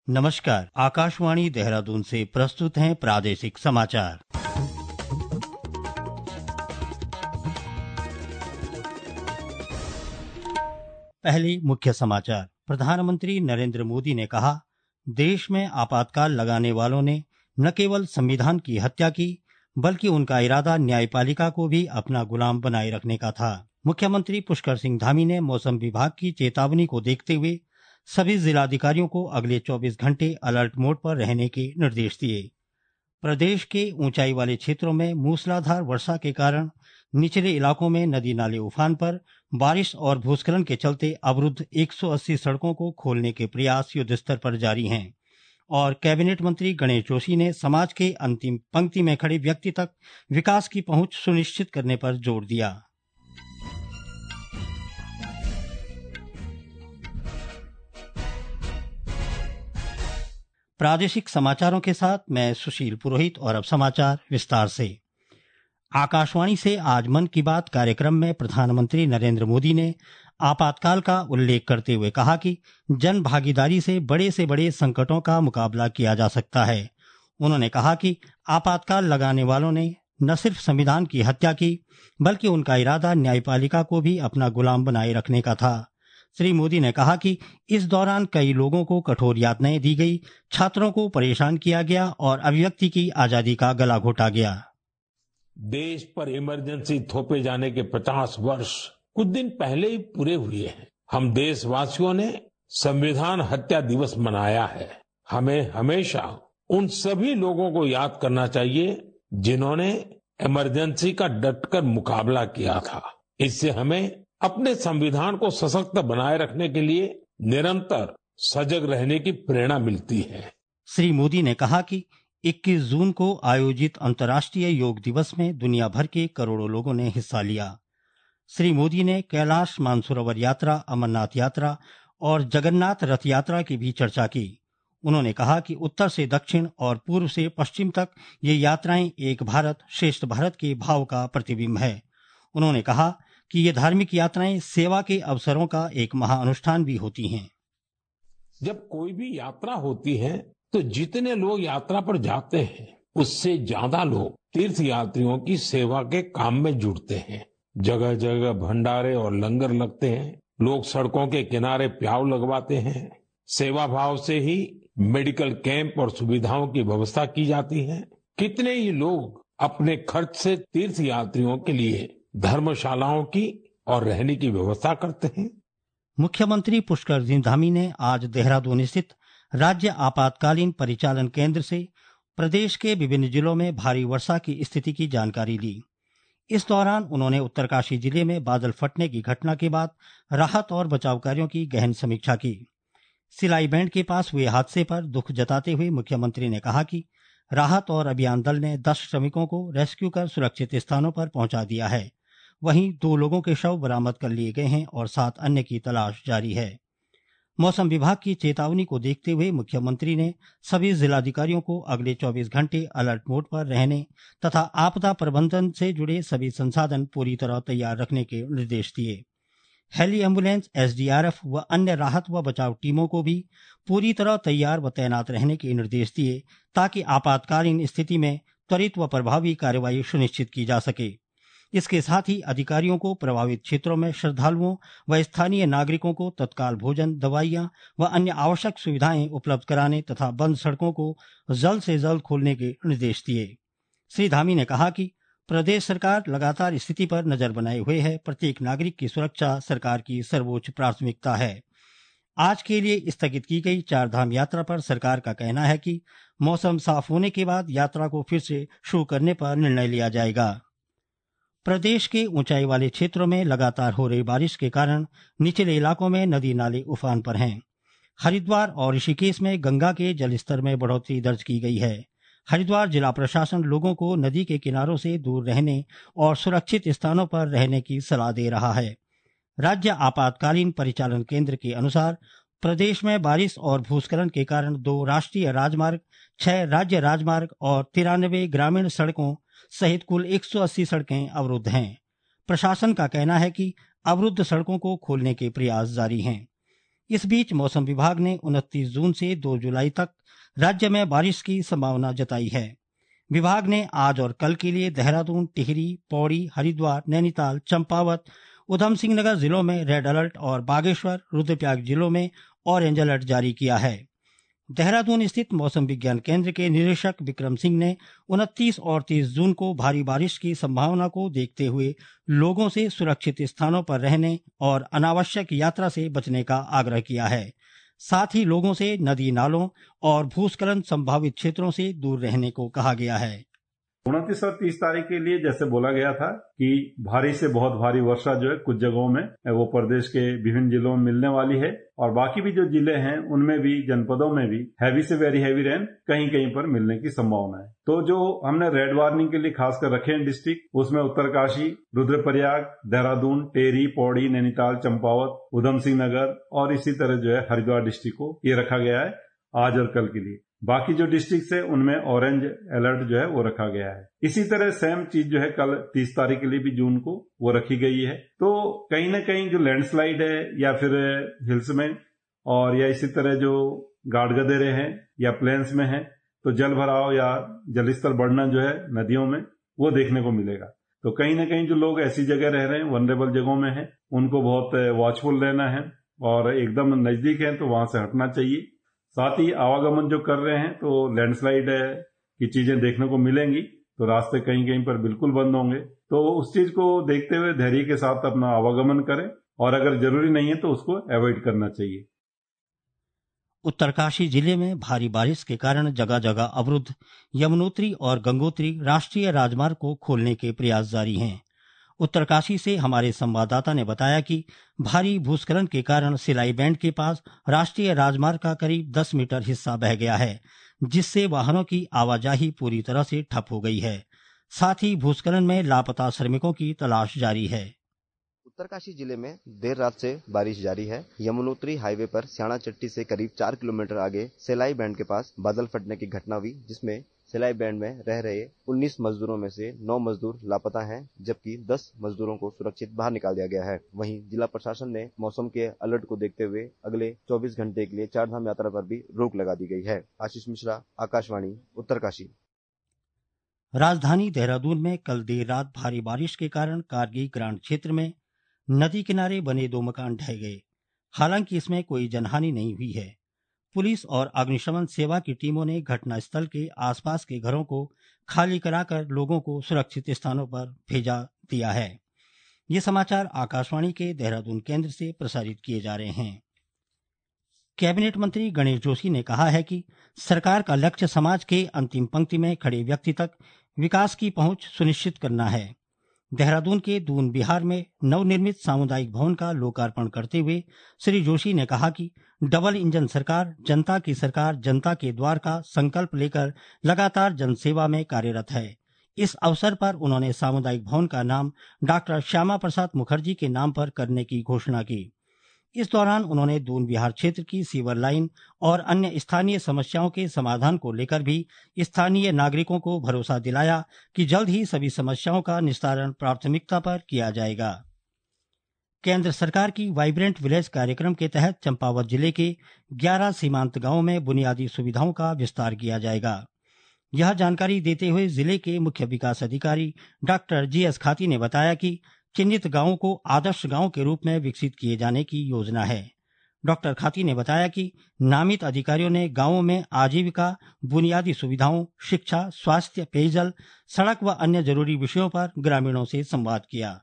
नमस्कार, आकाशवाणी देहरादून से प्रस्तुत हैं प्रादेशिक समाचार। पहले मुख्य समाचार। प्रधानमंत्री नरेंद्र मोदी ने कहा, देश में आपातकाल लगाने वालों ने न केवल संविधान की हत्या की, बल्कि उनका इरादा न्यायपालिका को भी अपना गुलाम बनाए रखने का था। मुख्यमंत्री पुष्कर सिंह धामी ने मौसम विभाग की चेतावनी को देखते हुए सभी जिलाधिकारियों को अगले 24 घंटे अलर्ट मोड पर रहने के निर्देश दिए। प्रदेश के ऊंचाई वाले क्षेत्रों में मूसलाधार वर्षा के कारण निचले इलाकों में नदी नाले उफान पर। बारिश और भूस्खलन के चलते अवरुद्ध 180 सड़कों को खोलने के प्रयास युद्धस्तर पर जारी हैं। और कैबिनेट मंत्री गणेश जोशी ने समाज के अंतिम पंक्ति में खड़े व्यक्ति तक विकास की पहुंच सुनिश्चित करने पर जोर दिया। प्रादेशिक समाचारों के साथ मैं सुशील पुरोहित। और अब समाचार विस्तार से। आकाशवाणी से आज मन की बात कार्यक्रम में प्रधानमंत्री नरेंद्र मोदी ने आपातकाल का उल्लेख करते हुए कहा कि जन भागीदारी से बड़े संकटों का मुकाबला किया जा सकता है। उन्होंने कहा कि आपातकाल लगाने वालों ने न सिर्फ संविधान की हत्या की, बल्कि उनका इरादा न्यायपालिका को भी अपना गुलाम बनाए रखने का था। श्री मोदी ने कहा कि इस दौरान कई लोगों को कठोर यातनाएं दी गई, छात्रों को परेशान किया गया और अभिव्यक्ति की आजादी का गला घोटा गया। देश पर इमरजेंसी थोपे जाने के 50 वर्ष कुछ दिन पहले ही पूरे हुए हैं। हम देशवासियों ने संविधान हत्या दिवस मनाया है। हमें हमेशा उन सभी लोगों को याद करना चाहिए जिन्होंने इमरजेंसी का डटकर मुकाबला किया था। इससे हमें अपने संविधान को सशक्त बनाए रखने के लिए निरंतर सजग रहने की प्रेरणा मिलती है। श्री मोदी ने कहा कि 21 जून को आयोजित अंतर्राष्ट्रीय योग दिवस में दुनिया भर के करोड़ों लोगों ने हिस्सा लिया। श्री मोदी ने कैलाश मानसरोवर यात्रा, अमरनाथ यात्रा और जगन्नाथ रथ यात्रा की भी चर्चा की। उन्होंने कहा कि उत्तर से दक्षिण और पूर्व से पश्चिम तक ये यात्राएं एक भारत श्रेष्ठ भारत के भाव का प्रतिबिंब है। उन्होंने कहा कि ये धार्मिक यात्राएं सेवा के अवसरों का एक महाअनुष्ठान भी होती हैं। जब कोई भी यात्रा होती है तो जितने लोग यात्रा पर जाते हैं, उससे ज्यादा लोग तीर्थ यात्रियों की सेवा के काम में जुड़ते हैं। जगह जगह भंडारे और लंगर लगते हैं। लोग सड़कों के किनारे प्याऊ लगवाते हैं। सेवा भाव से ही मेडिकल कैंप और सुविधाओं की व्यवस्था की जाती है। कितने ही लोग अपने खर्च से तीर्थ यात्रियों के लिए धर्मशालाओं की और रहने की व्यवस्था करते हैं। मुख्यमंत्री पुष्कर सिंह धामी ने आज देहरादून स्थित राज्य आपातकालीन परिचालन केंद्र से प्रदेश के विभिन्न जिलों में भारी वर्षा की स्थिति की जानकारी ली। इस दौरान उन्होंने उत्तरकाशी जिले में बादल फटने की घटना के बाद राहत और बचाव कार्यों की गहन समीक्षा की। सिलाई बैंड के पास हुए हादसे पर दुख जताते हुए मुख्यमंत्री ने कहा कि राहत और अभियान दल ने 10 श्रमिकों को रेस्क्यू कर सुरक्षित स्थानों पर पहुंचा दिया है। वहीं 2 लोगों के शव बरामद कर लिए गए हैं और 7 अन्य की तलाश जारी है। मौसम विभाग की चेतावनी को देखते हुए मुख्यमंत्री ने सभी जिलाधिकारियों को अगले 24 घंटे अलर्ट मोड पर रहने तथा आपदा प्रबंधन से जुड़े सभी संसाधन पूरी तरह तैयार रखने के निर्देश दिए। हेली एम्बुलेंस, एसडीआरएफ व अन्य राहत व बचाव टीमों को भी पूरी तरह तैयार व तैनात रहने के निर्देश दिए, ताकि आपातकालीन स्थिति में त्वरित व प्रभावी कार्यवाही सुनिश्चित की जा सके। इसके साथ ही अधिकारियों को प्रभावित क्षेत्रों में श्रद्धालुओं व स्थानीय नागरिकों को तत्काल भोजन, दवाइयां व अन्य आवश्यक सुविधाएं उपलब्ध कराने तथा बंद सड़कों को जल्द से जल्द खोलने के निर्देश दिए। श्री धामी ने कहा कि प्रदेश सरकार लगातार स्थिति पर नजर बनाए हुए है। प्रत्येक नागरिक की सुरक्षा सरकार की सर्वोच्च प्राथमिकता है। आज के लिए स्थगित की गई 4 धाम यात्रा पर सरकार का कहना है कि मौसम साफ होने के बाद यात्रा को फिर से शुरू करने पर निर्णय लिया जाएगा। प्रदेश के ऊंचाई वाले क्षेत्रों में लगातार हो रही बारिश के कारण निचले इलाकों में नदी नाले उफान पर हैं। हरिद्वार और ऋषिकेश में गंगा के जलस्तर में बढ़ोतरी दर्ज की गई है। हरिद्वार जिला प्रशासन लोगों को नदी के किनारों से दूर रहने और सुरक्षित स्थानों पर रहने की सलाह दे रहा है। राज्य आपातकालीन परिचालन केंद्र के अनुसार प्रदेश में बारिश और भूस्खलन के कारण 2 राष्ट्रीय राजमार्ग, 6 राज्य राजमार्ग और 93 ग्रामीण सड़कों सहित कुल 180 सड़कें अवरुद्ध हैं। प्रशासन का कहना है कि अवरुद्ध सड़कों को खोलने के प्रयास जारी हैं। इस बीच मौसम विभाग ने 29 जून से 2 जुलाई तक राज्य में बारिश की संभावना जताई है। विभाग ने आज और कल के लिए देहरादून, टिहरी, पौड़ी, हरिद्वार, नैनीताल, चंपावत, उधम सिंह नगर जिलों में रेड अलर्ट और बागेश्वर, रुद्रप्रयाग जिलों में ऑरेंज अलर्ट जारी किया है। देहरादून स्थित मौसम विज्ञान केंद्र के निदेशक विक्रम सिंह ने 29 और 30 जून को भारी बारिश की संभावना को देखते हुए लोगों से सुरक्षित स्थानों पर रहने और अनावश्यक यात्रा से बचने का आग्रह किया है। साथ ही लोगों से नदी नालों और भूस्खलन संभावित क्षेत्रों से दूर रहने को कहा गया है। 29 और 30 तारीख के लिए जैसे बोला गया था कि भारी से बहुत भारी वर्षा जो है कुछ जगहों में वो प्रदेश के विभिन्न जिलों में मिलने वाली है और बाकी भी जो जिले हैं उनमें भी, जनपदों में भी हैवी से वेरी हैवी रेन कहीं कहीं पर मिलने की संभावना है। तो जो हमने रेड वार्निंग के लिए खासकर रखे हैं डिस्ट्रिक्ट, उसमें उत्तरकाशी, रुद्रप्रयाग, देहरादून, टेहरी, पौड़ी, नैनीताल, चंपावत, उधम सिंह नगर और इसी तरह जो है हरिद्वार डिस्ट्रिक्ट को ये रखा गया है आज और कल के लिए। बाकी जो डिस्ट्रिक्ट है उनमें ऑरेंज अलर्ट जो है वो रखा गया है। इसी तरह सेम चीज जो है कल 30 तारीख के लिए भी जून को वो रखी गई है। तो कहीं ना कहीं जो लैंडस्लाइड है या फिर हिल्स में और या इसी तरह जो गाड़ गदेरे हैं या प्लेन्स में है तो जल भराव या जलस्तर बढ़ना जो है नदियों में वो देखने को मिलेगा। तो कहीं ना कहीं जो लोग ऐसी जगह रह रहे हैं, वनरेबल जगहों में है, उनको बहुत वॉचफुल रहना है और एकदम नजदीक है तो वहां से हटना चाहिए। साथ ही आवागमन जो कर रहे हैं तो लैंडस्लाइड की चीजें देखने को मिलेंगी तो रास्ते कहीं कहीं पर बिल्कुल बंद होंगे। तो उस चीज को देखते हुए धैर्य के साथ अपना आवागमन करें और अगर जरूरी नहीं है तो उसको अवॉइड करना चाहिए। उत्तरकाशी जिले में भारी बारिश के कारण जगह जगह अवरुद्ध यमुनोत्री और गंगोत्री राष्ट्रीय राजमार्ग को खोलने के प्रयास जारी हैं। उत्तरकाशी से हमारे संवाददाता ने बताया कि भारी भूस्खलन के कारण सिलाई बैंड के पास राष्ट्रीय राजमार्ग का करीब 10 मीटर हिस्सा बह गया है, जिससे वाहनों की आवाजाही पूरी तरह से ठप हो गई है। साथ ही भूस्खलन में लापता श्रमिकों की तलाश जारी है। उत्तरकाशी जिले में देर रात से बारिश जारी है। यमुनोत्री हाईवे पर स्याणा चट्टी से करीब 4 किलोमीटर आगे सिलाई बैंड के पास बादल फटने की घटना हुई, जिसमें सिलाई बैंड में रह रहे 19 मजदूरों में से 9 मजदूर लापता हैं, जबकि 10 मजदूरों को सुरक्षित बाहर निकाल दिया गया है। वहीं जिला प्रशासन ने मौसम के अलर्ट को देखते हुए अगले 24 घंटे के लिए चारधाम यात्रा पर भी रोक लगा दी गई है। आशीष मिश्रा, आकाशवाणी, उत्तरकाशी। राजधानी देहरादून में कल देर रात भारी बारिश के कारण कारगी ग्रांट क्षेत्र में नदी किनारे बने 2 मकान ढह गए। हालांकि इसमें कोई जनहानि नहीं हुई है। पुलिस और अग्निशमन सेवा की टीमों ने घटनास्थल के आसपास के घरों को खाली कराकर लोगों को सुरक्षित स्थानों पर भेजा दिया है। ये समाचार आकाशवाणी के देहरादून केंद्र से प्रसारित किए जा रहे हैं। कैबिनेट मंत्री गणेश जोशी ने कहा है कि सरकार का लक्ष्य समाज के अंतिम पंक्ति में खड़े व्यक्ति तक विकास की पहुंच सुनिश्चित करना है। देहरादून के दून बिहार में नवनिर्मित सामुदायिक भवन का लोकार्पण करते हुए श्री जोशी ने कहा कि डबल इंजन सरकार, जनता की सरकार, जनता के द्वार का संकल्प लेकर लगातार जनसेवा में कार्यरत है। इस अवसर पर उन्होंने सामुदायिक भवन का नाम डॉक्टर श्यामा प्रसाद मुखर्जी के नाम पर करने की घोषणा की। इस दौरान उन्होंने दून बिहार क्षेत्र की सीवर लाइन और अन्य स्थानीय समस्याओं के समाधान को लेकर भी स्थानीय नागरिकों को भरोसा दिलाया कि जल्द ही सभी समस्याओं का निस्तारण प्राथमिकता पर किया जाएगा। केंद्र सरकार की वाइब्रेंट विलेज कार्यक्रम के तहत चंपावत जिले के 11 सीमांत गांवों में बुनियादी सुविधाओं का विस्तार किया जाएगा। यह जानकारी देते हुए जिले के मुख्य विकास अधिकारी डॉक्टर जीएस खाती ने बताया कि चिन्हित गांवों को आदर्श गांव के रूप में विकसित किए जाने की योजना है। डॉक्टर खाती ने बताया कि नामित अधिकारियों ने गांवों में आजीविका, बुनियादी सुविधाओं, शिक्षा, स्वास्थ्य, पेयजल, सड़क व अन्य जरूरी विषयों पर ग्रामीणों से संवाद किया।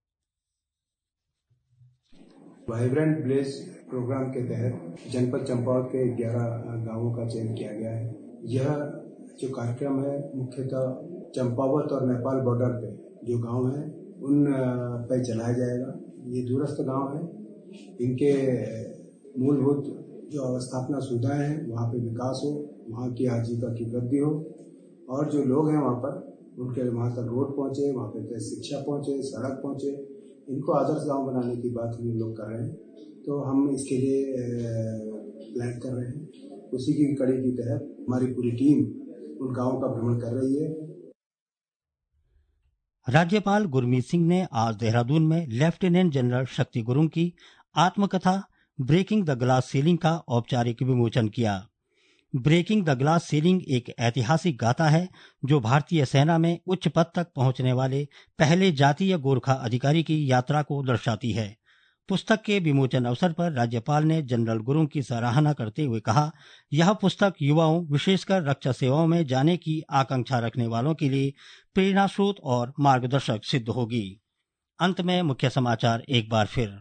वाइब्रेंट विलेज प्रोग्राम के तहत जनपद चंपावत के 11 गांवों का चयन किया गया है। यह जो कार्यक्रम है मुख्यतः चंपावत और नेपाल बॉर्डर पे जो गांव हैं उन पे चलाया जाएगा। ये दूरस्थ गांव है, इनके मूलभूत जो अवस्थापना सुविधाएं हैं वहाँ पे विकास हो, वहाँ की आजीविका की वृद्धि हो और जो लोग हैं वहाँ पर उनके वहाँ तक रोड पहुँचे, वहाँ पे शिक्षा पहुँचे, सड़क पहुँचे, इनको आदर्श गांव बनाने की बात हम लोग कर रहे हैं। तो हम इसके लिए प्लान कर रहे हैं। उसी की कड़ी के तहत हमारी पूरी टीम उन गांवों का भ्रमण कर रही है। राज्यपाल गुरमीत सिंह ने आज देहरादून में लेफ्टिनेंट जनरल शक्ति गुरुंग की आत्मकथा ब्रेकिंग द ग्लास सीलिंग का औपचारिक विमोचन किया। ब्रेकिंग द ग्लास सीलिंग एक ऐतिहासिक गाथा है जो भारतीय सेना में उच्च पद तक पहुंचने वाले पहले जातीय गोरखा अधिकारी की यात्रा को दर्शाती है। पुस्तक के विमोचन अवसर पर राज्यपाल ने जनरल गुरुंग की सराहना करते हुए कहा, यह पुस्तक युवाओं, विशेषकर रक्षा सेवाओं में जाने की आकांक्षा रखने वालों के लिए प्रेरणा स्रोत और मार्गदर्शक सिद्ध होगी। अंत में मुख्य समाचार एक बार फिर।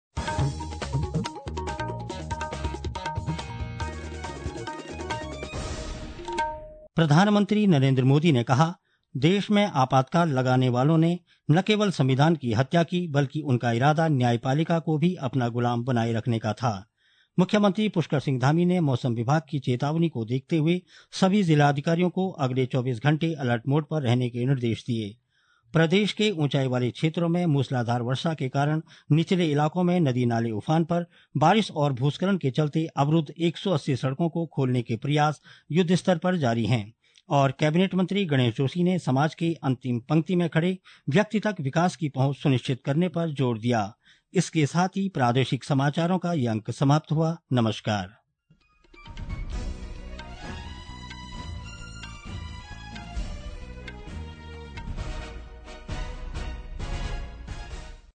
प्रधानमंत्री नरेंद्र मोदी ने कहा, देश में आपातकाल लगाने वालों ने न केवल संविधान की हत्या की बल्कि उनका इरादा न्यायपालिका को भी अपना गुलाम बनाए रखने का था। मुख्यमंत्री पुष्कर सिंह धामी ने मौसम विभाग की चेतावनी को देखते हुए सभी जिलाधिकारियों को अगले 24 घंटे अलर्ट मोड पर रहने के निर्देश दिए। प्रदेश के ऊंचाई वाले क्षेत्रों में मूसलाधार वर्षा के कारण निचले इलाकों में नदी नाले उफान पर। बारिश और भूस्खलन के चलते अवरुद्ध 180 सड़कों को खोलने के प्रयास युद्ध स्तर पर जारी हैं। और कैबिनेट मंत्री गणेश जोशी ने समाज की अंतिम पंक्ति में खड़े व्यक्ति तक विकास की पहुंच सुनिश्चित करने पर जोर दिया। इसके साथ ही प्रादेशिक समाचारों का ये अंक समाप्त हुआ। नमस्कार।